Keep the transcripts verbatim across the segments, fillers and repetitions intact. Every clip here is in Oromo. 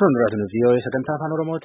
Sun raadiyoo V O A sagantaa afaan Oromooti.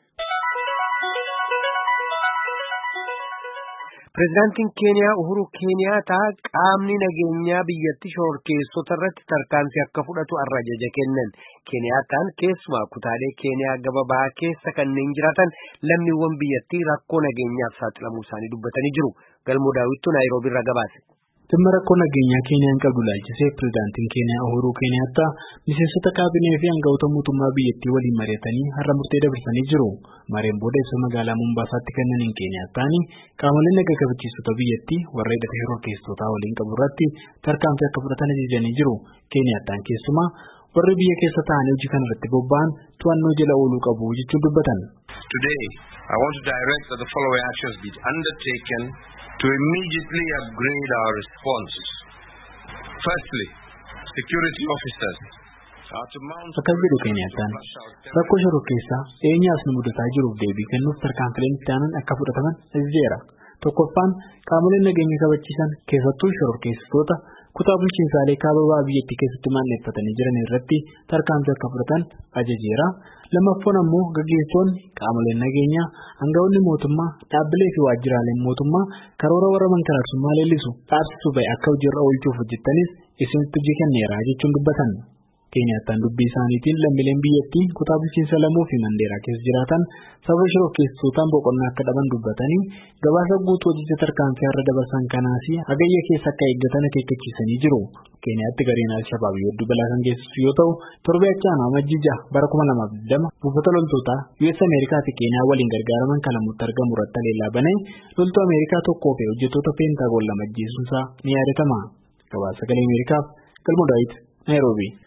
Pireezidaantiin Keeniyaa Uhuru Keeniyaataa qaamni nageenyaa biyyattii shororkeessota irratti tarkaanfii akka fudhatu ajaja kennan. Keeniyaataan keessumaa kutaalee Keeniyaa gaba bahaa keessa kanneen jiraatan lammiiwwan biyyattii rakkoo nageenyaaf saaxilamuu isaanii dubbatanii jiru. Galmoo Daawwittuu Naayiroobii irraa gabaase. Dhimma rakkoo nageenyaa Keeniyaan qabdu ilaalchisee pireezidaantiin Keeniyaa Uhuru Keeniyaataa miseensota kaabinee fi aangawoota mootummaa biyyattii waliin mari'atanii har'a murtee dabarsanii jiru. Mareen booda ibsa magaalaa Mombaasaatti kennaniin Keeniyaataan qaamoleen nagaa kabachiistota biyyattii warra hidhata shororkeessotaa waliin qabu irratti tarkaanfii akka fudhatan ajajanii jiru. Keeniyaataan keessumaa warri biyya keessa ta'anii hojii kana irratti bobba'an to'annoo jala ooluu qabu jechuun dubbatan. Today, I want to direct that the following actions be undertaken to immediately upgrade our response. Firstly, security officers are to mount... Akkas jedhu Keeniyaataan rakkoo shororkeessaa eenyaas nu mudataa jiruuf deebii kennuuf tarkaanfileen itti aanan akka fudhataman ajajeera. Tokkoffaan qaamoleen nageenya kabachiisan keessattuu shororkeessitoota kutaa bulchiinsaalee kaababaa biyyattii keessatti maanneeffatanii jiran irratti tarkaanfii akka fudhatan ajajeera. Lammaffaan ammoo gaggeessitoonni qaamoleen nageenyaa aangawoonni mootummaa dhaabbilee fi waajjiraaleen mootummaa karoora warra mankaraarsummaa leellisu dhaabsisuu ba'e akka hojiirra oolchuuf hojjettanis isinitti hojii kenneera jechuun dubbatan. Keeniyaataan dubbii isaaniitiin lammiileen biyyattii kutaa bulchiinsa Lamoo fi Mandeeraa keessa jiraatan sababa shororkeessitootaan boqonnaa akka dhaban dubbatanii gabaasa guutuu hojicha tarkaanfii har'a dabarsan kanaas hagayya keessa akka eeggatan akeekkachiisanii jiru. Keeniyaatti gareen Al-Shabaab hedduu balaa kan geessisu yoo ta'u torbee achaanaa Majjija bara kuma lamaaf digdama buufata loltootaa U S Ameerikaa fi Keeniyaa waliin gargaaraman kan Lamuutti argamu irratti haleellaa banee loltuu Ameerikaa tokkoo fi hojjettoota peentaagoon lama ajjeesuunsaa ni yaadatama. Gabaasa sagalee Ameerikaaf Galmoo Daawit Naayiroobii.